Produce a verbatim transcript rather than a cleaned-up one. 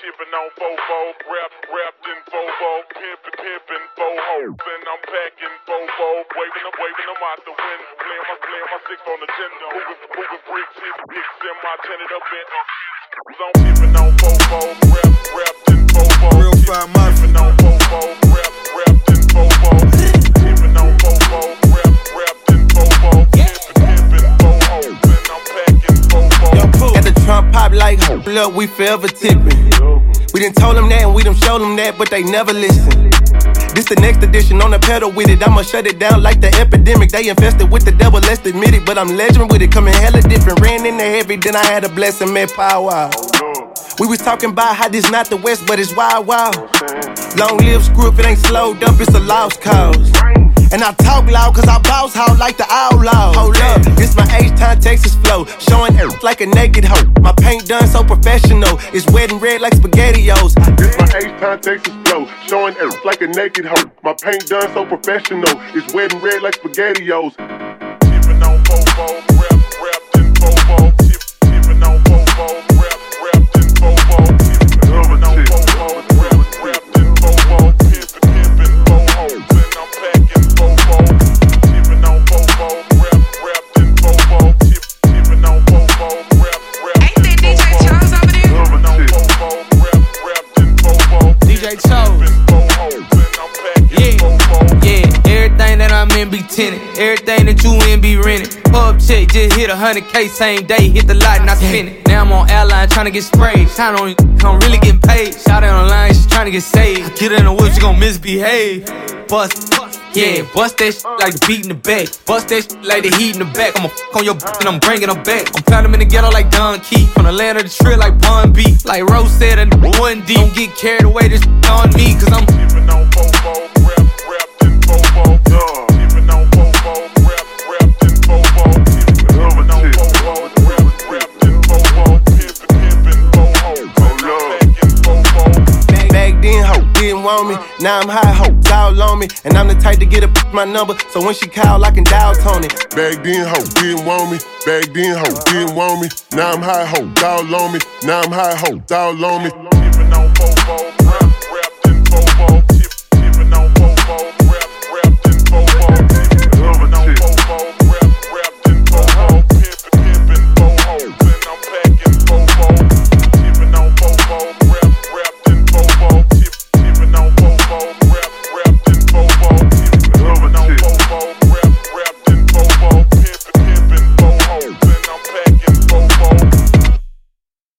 Tipping on fofo, rap, wrapped in fofo, pimpin', pimpin', fofo. Then I'm packing fofo, waving them, waving them out the window. Playing my, playing my six on the gender. Moving, moving bricks, hit bricks in my tenant up in. I'm tipping on fofo, rap, wrapped in fofo. Real fine mafia. Tipping on fofo, rap, wrapped in fofo. Tipping on fofo, rap, wrapped in fofo. Pimpin', pimpin', fofo. Then I'm packing fofo. At the Trump pop like, look, we forever tipping. We done told them that and we done showed them that, but they never listen. This the next edition on the pedal with it. I'ma shut it down like the epidemic. They infested with the devil, let's admit it. But I'm legend with it, coming hella different. Ran in the heavy, then I had a blessing, met power. We was talking about how this not the West, but it's wild, wild. Long live screw, if it ain't slowed up, it's a lost cause. And I talk loud cause I bounce out like the outlaw. Hold up, this my H-Town Texas flow. Showing it like a naked hoe. My paint done so professional. It's wet and red like SpaghettiOs. This my H-Town Texas flow. Showing it like a naked hoe. My paint done so professional. It's wet and red like SpaghettiOs. Tipping on fofo, rap, wrapped in fofo. Tipping on fofo, rap, wrapped in fofo. Tipping on fofo, rap, wrapped in fofo. Pimpin', pimpin', fofo. Then I'm packing fofo. Tipping on fofo, rap, wrapped in fofo. Tipping on fofo, rap, wrapped in fofo. Ain't that D J Charles over there? Tipping on fofo, rap, wrapped in fofo. D J Charles. Yeah, yeah, everything that I'm in be tenant. Everything that you in be rented. Pub check, just hit a hundred K same day. Hit the lot and I spin it. Now I'm on airline trying to get sprayed. Time on I'm really getting paid. Shout out online, she trying to get saved. Get her in the whip, she gon' misbehave. Bust, yeah, bust that shit like the beat in the back. Bust that shit like the heat in the back. I'ma f**k on your b*** and I'm bringing her back. I'm pounding them in the ghetto like Don Keith. From the land of the trill like Bun B. Like Rose said, a one D. Don't get carried away, this on me, cause I'm Tipping on fofo, rap, wrapped in fofo. Tipping on fofo, rap, wrapped in fofo. Tipping on fofo, rap, wrapped in fofo. Pimpin', pimpin', fofo. Packing fofo. Back then, ho, didn't want me. Now I'm high, ho, all on me. And I'm the type to get a p- my number, so when she call, I can dial Tony. Back then, ho, didn't want me. Back then, ho, didn't want me. Now I'm high, ho, all on me. Now I'm high, ho, all on me.